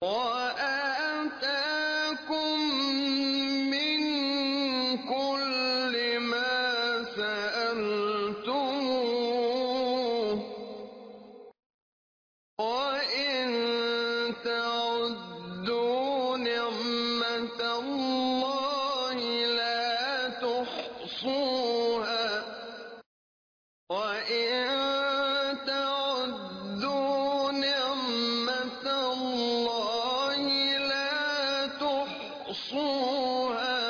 وآتاكم من كل ما سألتموه وإن تعدوا نعمة الله لا تحصوها وإن تعدوا نعمة الله لا تحصوها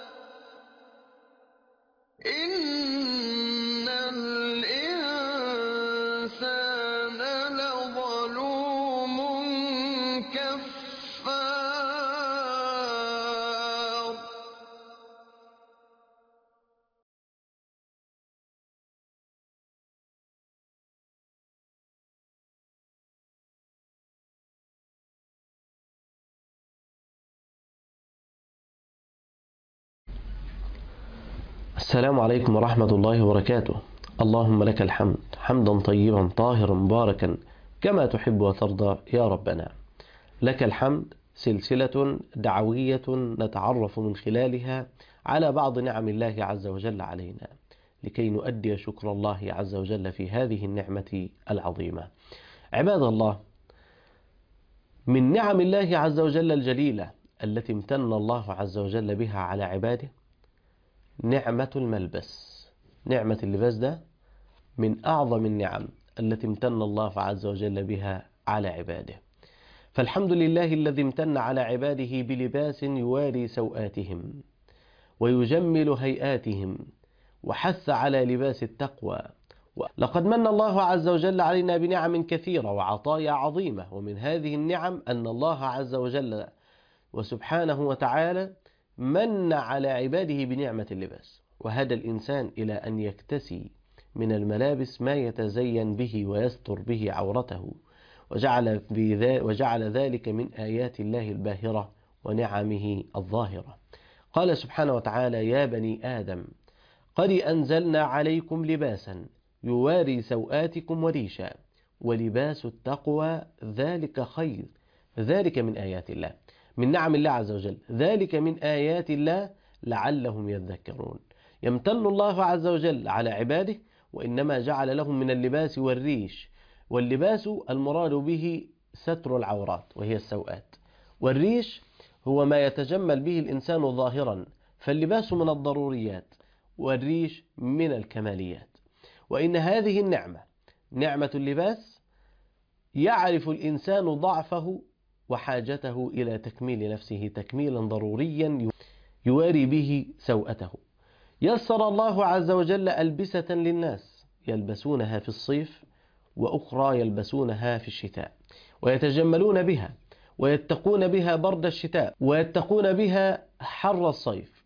إن الإنسان لظلوم كفار. السلام عليكم ورحمة الله وبركاته. اللهم لك الحمد حمدا طيبا طاهرا مباركا كما تحب وترضى يا ربنا. لك الحمد سلسلة دعوية نتعرف من خلالها على بعض نعم الله عز وجل علينا لكي نؤدي شكر الله عز وجل في هذه النعمة العظيمة. عباد الله، من نعم الله عز وجل الجليلة التي امتن الله عز وجل بها على عباده نعمة الملبس. نعمة اللباس ده من أعظم النعم التي امتن الله عز وجل بها على عباده. فالحمد لله الذي امتن على عباده بلباس يواري سوآتهم ويجمل هيئاتهم وحث على لباس التقوى. لقد من الله عز وجل علينا بنعم كثيرة وعطايا عظيمة، ومن هذه النعم أن الله عز وجل وسبحانه وتعالى من على عباده بنعمة اللباس، وهدى الإنسان إلى أن يكتسي من الملابس ما يتزين به ويستر به عورته، وجعل ذلك من آيات الله الباهرة ونعمه الظاهرة. قال سبحانه وتعالى: يا بني آدم قد أنزلنا عليكم لباسا يواري سوآتكم وريشا ولباس التقوى ذلك خير. ذلك من آيات الله، من نعم الله عز وجل، ذلك من آيات الله لعلهم يذكرون. يمتن الله عز وجل على عباده وإنما جعل لهم من اللباس والريش. واللباس المراد به ستر العورات وهي السوءات، والريش هو ما يتجمل به الإنسان ظاهرا، فاللباس من الضروريات والريش من الكماليات. وإن هذه النعمة، نعمة اللباس، يعرف الإنسان ضعفه وحاجته إلى تكميل نفسه تكميلا ضروريا يواري به سوءته. يسر الله عز وجل ألبسة للناس يلبسونها في الصيف وأخرى يلبسونها في الشتاء، ويتجملون بها ويتقون بها برد الشتاء ويتقون بها حر الصيف.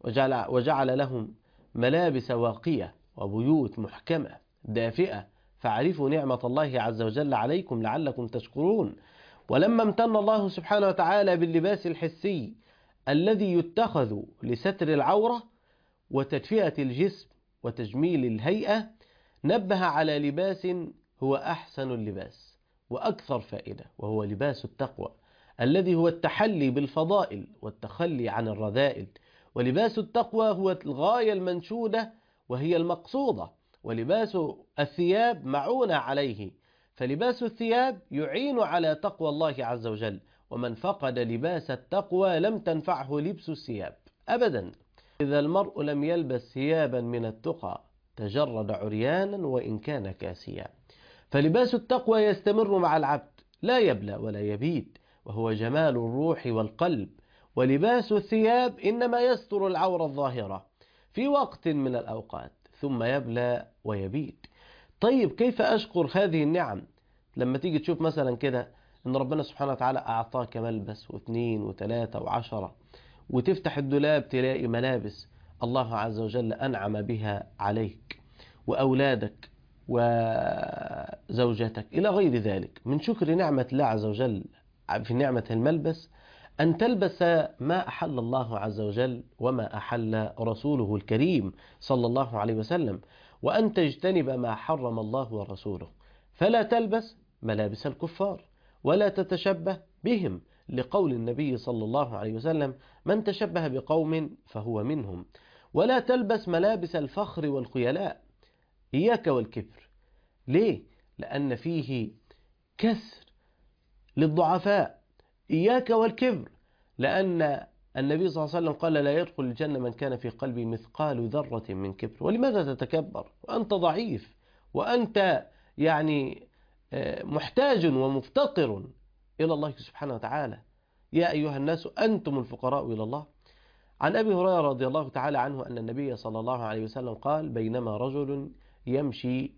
وجعل لهم ملابس واقية وبيوت محكمة دافئة. فاعرفوا نعمة الله عز وجل عليكم لعلكم تشكرون. ولما امتن الله سبحانه وتعالى باللباس الحسي الذي يتخذ لستر العورة وتدفئة الجسم وتجميل الهيئة، نبه على لباس هو أحسن اللباس وأكثر فائدة، وهو لباس التقوى الذي هو التحلي بالفضائل والتخلي عن الرذائل. ولباس التقوى هو الغاية المنشودة وهي المقصودة، ولباس الثياب معونة عليه، فلباس الثياب يعين على تقوى الله عز وجل، ومن فقد لباس التقوى لم تنفعه لبس الثياب أبدا. إذا المرء لم يلبس ثيابا من التقى تجرد عريانا وإن كان كاسيا. فلباس التقوى يستمر مع العبد لا يبلى ولا يبيد، وهو جمال الروح والقلب. ولباس الثياب إنما يستر العورة الظاهرة في وقت من الأوقات ثم يبلى ويبيد. طيب كيف أشكر هذه النعم؟ لما تيجي تشوف مثلا كده إن ربنا سبحانه وتعالى أعطاك ملبس واثنين وثلاثة وعشرة، وتفتح الدولاب تلاقي ملابس الله عز وجل أنعم بها عليك وأولادك وزوجتك إلى غير ذلك. من شكر نعمة الله عز وجل في نعمة الملبس أن تلبس ما أحل الله عز وجل وما أحل رسوله الكريم صلى الله عليه وسلم، وأن تجتنب ما حرم الله ورسوله. فلا تلبس ملابس الكفار ولا تتشبه بهم، لقول النبي صلى الله عليه وسلم: من تشبه بقوم فهو منهم. ولا تلبس ملابس الفخر والخيلاء، إياك والكبر. ليه؟ لأن فيه كسر للضعفاء. إياك والكبر، لأن النبي صلى الله عليه وسلم قال: لا يدخل الجنة من كان في قلبه مثقال ذرة من كبر. ولماذا تتكبر وأنت ضعيف، وأنت يعني محتاج ومفتقر إلى الله سبحانه وتعالى؟ يا أيها الناس أنتم الفقراء إلى الله. عن أبي هريرة رضي الله تعالى عنه أن النبي صلى الله عليه وسلم قال: بينما رجل يمشي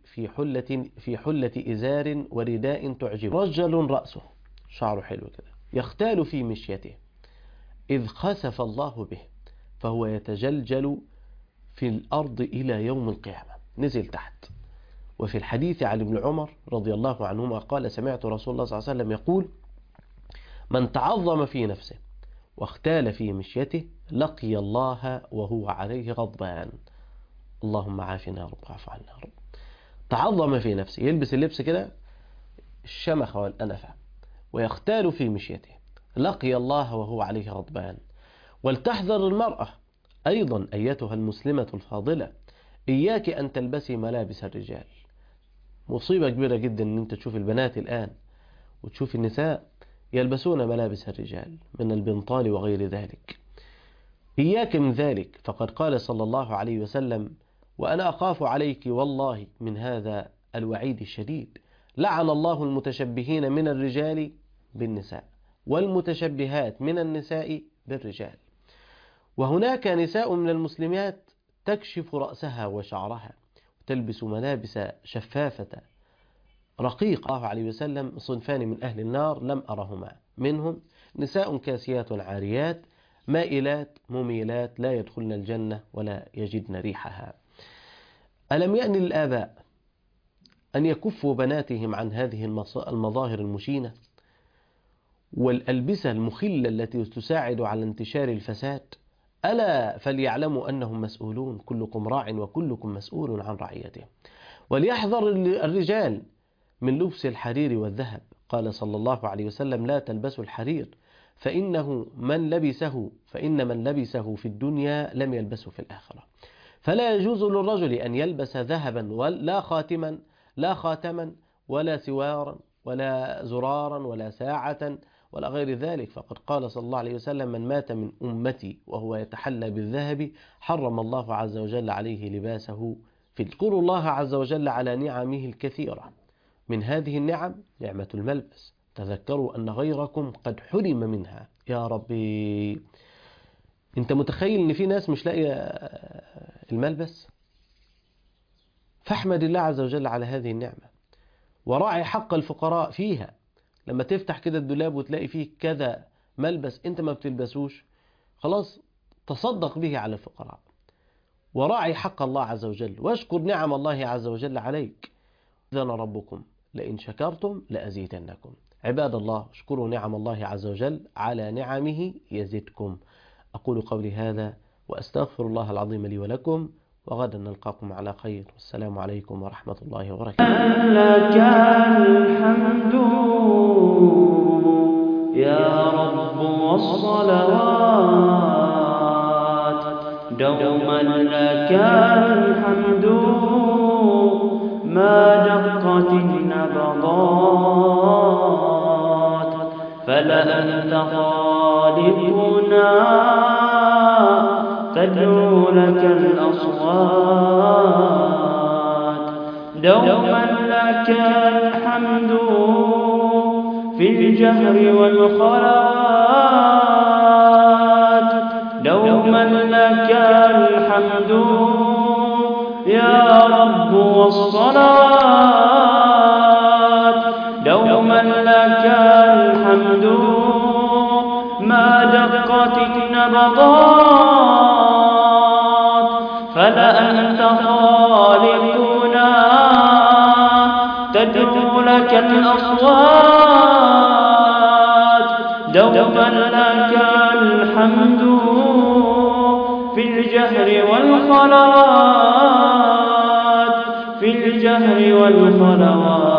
في حلة إزار ورداء تعجب، رجل رأسه شعره حلو كده يختال في مشيته، إذ خسف الله به فهو يتجلجل في الأرض إلى يوم القيامة، نزل تحت. وفي الحديث عن ابن عمر رضي الله عنهما قال: سمعت رسول الله صلى الله عليه وسلم يقول: من تعظم في نفسه واختال في مشيته لقي الله وهو عليه غضبان. اللهم عافنا يا رب، عاف عنا يا رب. تعظم في نفسه، يلبس اللبس كده الشمخ والأنفة، ويختال في مشيته، لقي الله وهو عليه غضبان. ولتحذر المرأة أيضا أيتها المسلمة الفاضلة، إياك أن تلبسي ملابس الرجال. مصيبة كبيرة جدا أن أنت تشوف البنات الآن وتشوف النساء يلبسون ملابس الرجال من البنطال وغير ذلك. إياك من ذلك، فقد قال صلى الله عليه وسلم: وأنا أخاف عليك والله من هذا الوعيد الشديد، لعن الله المتشبهين من الرجال بالنساء والمتشبهات من النساء بالرجال. وهناك نساء من المسلمات تكشف رأسها وشعرها وتلبس ملابس شفافة رقيقة. الله عليه وسلم: صنفان من أهل النار لم أرهما، منهم نساء كاسيات عاريات مائلات مميلات لا يدخلن الجنة ولا يجدن ريحها. ألم يأن للآباء أن يكفوا بناتهم عن هذه المظاهر المشينة والألبسة المخلة التي تساعد على انتشار الفساد؟ ألا فليعلموا أنهم مسؤولون، كلكم راع وكلكم مسؤول عن رعيته. وليحذر الرجال من لبس الحرير والذهب. قال صلى الله عليه وسلم: لا تلبسوا الحرير فإن من لبسه في الدنيا لم يلبسه في الآخرة. فلا يجوز للرجل أن يلبس ذهبا لا خاتما ولا سوارا ولا زرارا ولا ساعة ولا غير ذلك. فقد قال صلى الله عليه وسلم: من مات من أمتي وهو يتحلى بالذهب حرم الله عز وجل عليه لباسه. فاذكروا الله عز وجل على نعمه الكثيرة، من هذه النعم نعمة الملبس. تذكروا أن غيركم قد حرم منها. يا ربي، انت متخيل ان في ناس مش لاقيه الملبس؟ فاحمد الله عز وجل على هذه النعمة، وراعي حق الفقراء فيها. لما تفتح كده الدولاب وتلاقي فيه كذا ملبس انت ما بتلبسوش، خلاص تصدق به على الفقراء، وراعي حق الله عز وجل، واشكر نعم الله عز وجل عليك. إذن ربكم لئن شكرتم لأزيدنكم. عباد الله، اشكروا نعم الله عز وجل، على نعمه يزدكم. أقول قولي هذا وأستغفر الله العظيم لي ولكم، وغدا نلقاكم على خير، والسلام عليكم ورحمة الله وبركاته. لك الحمد يا رب والصلوات، دوما لك الحمد ما دقت النبضات، فلأنت خالقنا تدعو لك الأصوات، دوما لك الحمد في الجهر والخلوات، دوما لك الحمد يا رب والصلاة، دوما لك الحمد ما دقت النبضات، فلأنت خالقنا تدعو لك الأصوات، دوما لك الحمد في الجهر والخلوات، في الجهر والخلوات.